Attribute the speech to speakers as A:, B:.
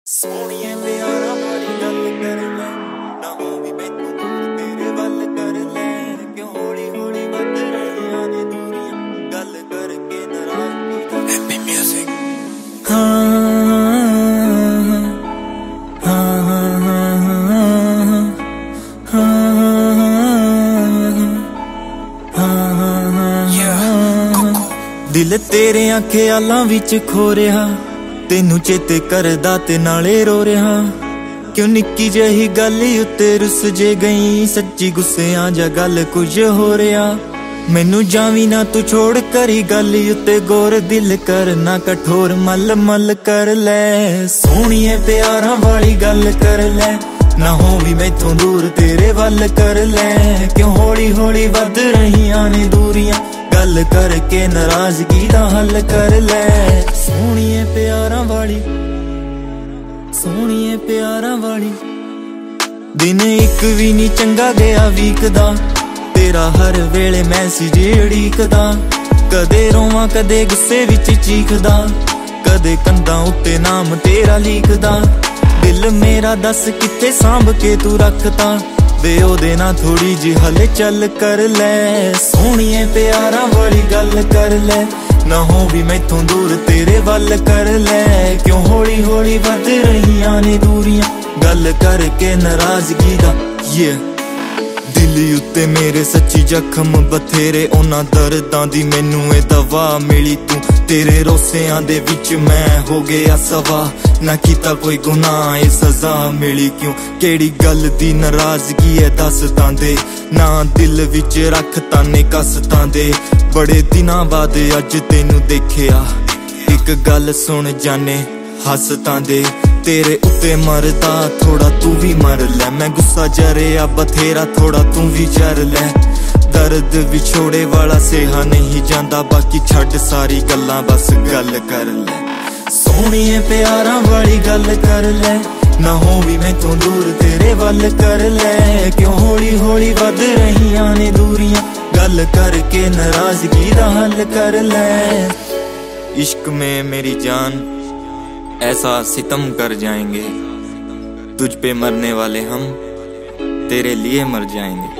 A: ਸੋਹਣੀਏ ਪਿਆਰਾ ਵਾਲੀ ਗੱਲ ਕਰ ਲੈ ਨਾ ਹੋਵੀ ਮੈਨੂੰ ਦੂਰ ਤੇਰੇ ਵੱਲ ਕਰ ਲੈ ਕਿਉਂ ਹੌਲੀ ਹੌਲੀ ਵੱਧ ਰਹੀਆਂ ਨੇ ਦੂਰੀਆਂ ਗੱਲ ਕਰਕੇ ਨਾਰਾਜ਼ਗੀ ਦਾ ਹੈਪੀ ਮਿਊਜ਼ਿਕ दिल तेरियां ख्यालां विच खो रहा तेनू चेते करदा ते नाले रो रहा क्यों निक्की जही गल उत्ते रुस जे गई सच्ची गुस्सेआं जा गल कुछ हो रहा मैनू जावी ना तू छोड़ करी गल उत्ते गोर दिल कर ना कठोर मल मल कर ले सोहणीए प्यारां वाली गल कर ले ना होवी मैथों दूर तेरे वल कर ले क्यों हौली हौली वध रहीआं ने दूरियां गल करके नाराजगी दा हल कर ले सोहणीए प्यारां वाली दिन एक भी नी चंगा गया वीक दा तेरा हर वेले मैसेज उड़ीकदा कदे रोवां कदे गुस्से विच चीखदा कदे कंधां उत्ते नाम तेरा लीकदा दिल मेरा दस कित्थे सांभ के तू रखता वे ओदे ना थोड़ी जी हले चल कर ले सोहणीए प्यारां वाली गल कर ले ना होवी मैथों दूर तेरे वल कर ले क्यों हौली हौली वध रहीआं ने दूरियां गल करके नाराजगी दा दिल उत्ते मेरे सच्ची जख्म बथेरे उन्हां दर्दां दी मैनू ए दवा मिली तू तेरे रोसियां दे विच मैं हो गया सवा ना कीता कोई गुनाह ए सजा मिली क्यों केड़ी गल दी नाराजगी है दस तां दे ना दिल विच रख ताने कस तां दे बड़े दिनां बाद अज तेनू देखिया एक गल सुन जाने हस तां दे तेरे उत्ते मरदा थोड़ा तू भी मर ले मैं गुस्सा जरिया बथेरा थोड़ा तू भी जर ले दर्द विछोड़े वाला सेहा नहीं जांदा बाकी छड्ड सारी गल्लां बस गल कर ले सोहणीए प्यारां वाली गल कर ले ना होवी मैथों दूर तेरे वल कर ले क्यों हौली हौली वध रहीआं ने दूरियां गल करके नाराजगी दा हल कर ले इश्क में मेरी जान ऐसा सितम कर जाएंगे तुझ पे मरने वाले हम तेरे लिए मर जाएंगे।